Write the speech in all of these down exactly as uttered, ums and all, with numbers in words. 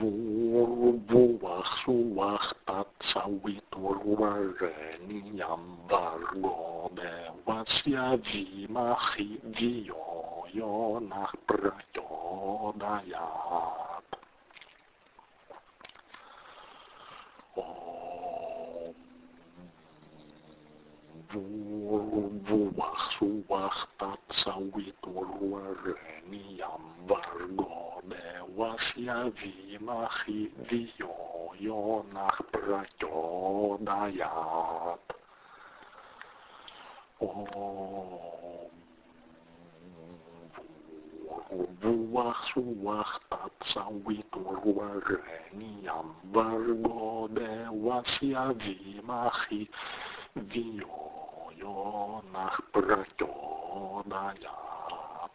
Vuovach suahtat saviturvareni vargo devasya vimahi viyo yonah prachodayat. Om Vuovach suahtat saviturvareni vargo devasya vimahi viyo yonah prachodayat. Om Vuovach suahtat saviturvareni vargo devasya vimahi viyo yonah prachodayat.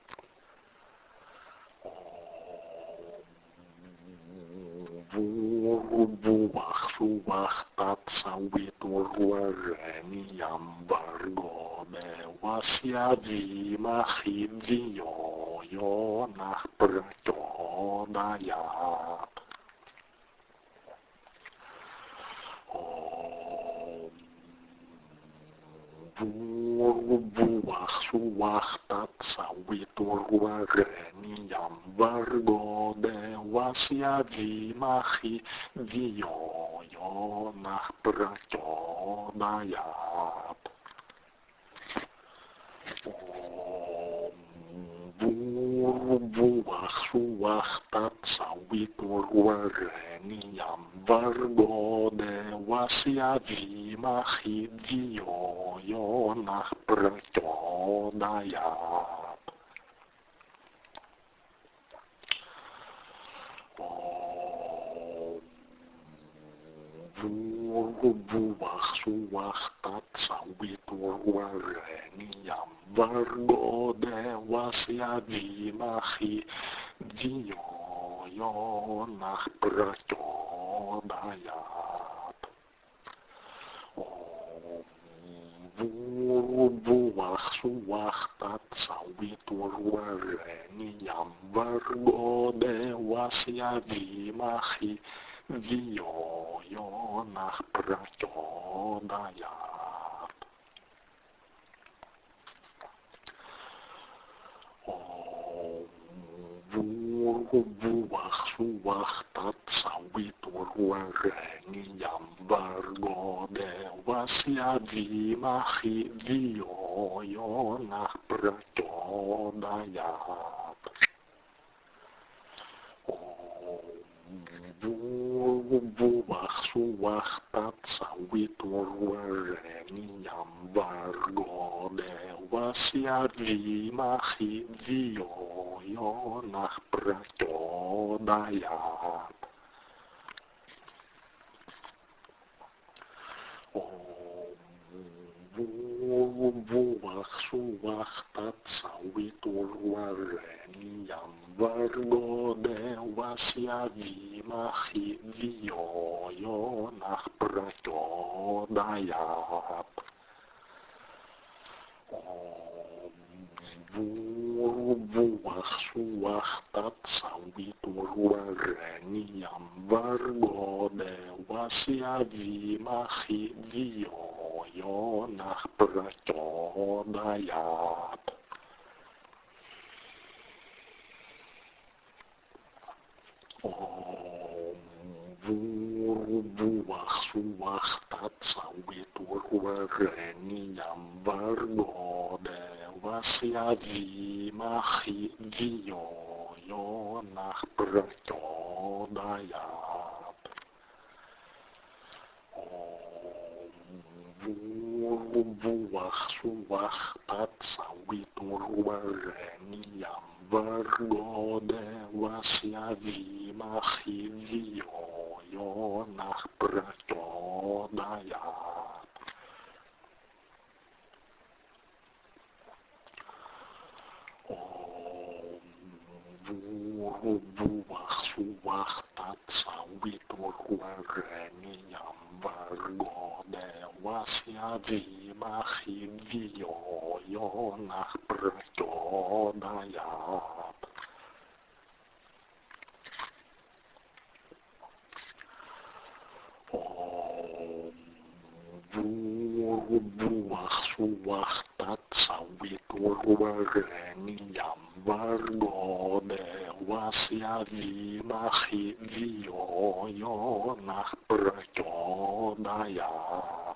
Vuovach suahtat saviturvareni vargo devasya vimahi viyo yonah prachodayat. Om Vuovach suahtat saviturvareni vargo devasya vimahi viyo yonah prachodayat. Om Vuovach suahtat saviturvareni vargo devasya vimahi viyo yonah prachodayat. Om Vuovach suahtat saviturvareni vargo devasya vimahi viyo yonah prachodayat. Om Vuovach suahtat saviturvareni vargo devasya vimahi viyo yonah prachodayat. Om Vuovach suahtat saviturvareni vargo devasya vimahi viyo yonah prachodayat. Vuovach suahtat saviturvareni vargo devasya vimahi viyo yonah prachodayat. Om Vuovach suahtat saviturvareni vargo devasya vimahi viyo yonah prachodayat. Om Vuovach suahtat saviturvareni vargo devasya vimahi viyo yonah prachodayat. Om Vuovach suahtat saviturvareni vargo devasya vimahi viyo yonah prachodayat. Om Vuovach suahtat saviturvareni vargo devasya vimahi viyo yonah prachodayat. Om Vuovach suahtat saviturvareni vargo devasya vimahi viyo yonah prachodayat. suahtat saviturvarenyam vargo devasya dhimahi dhiyo yonah prachodayat.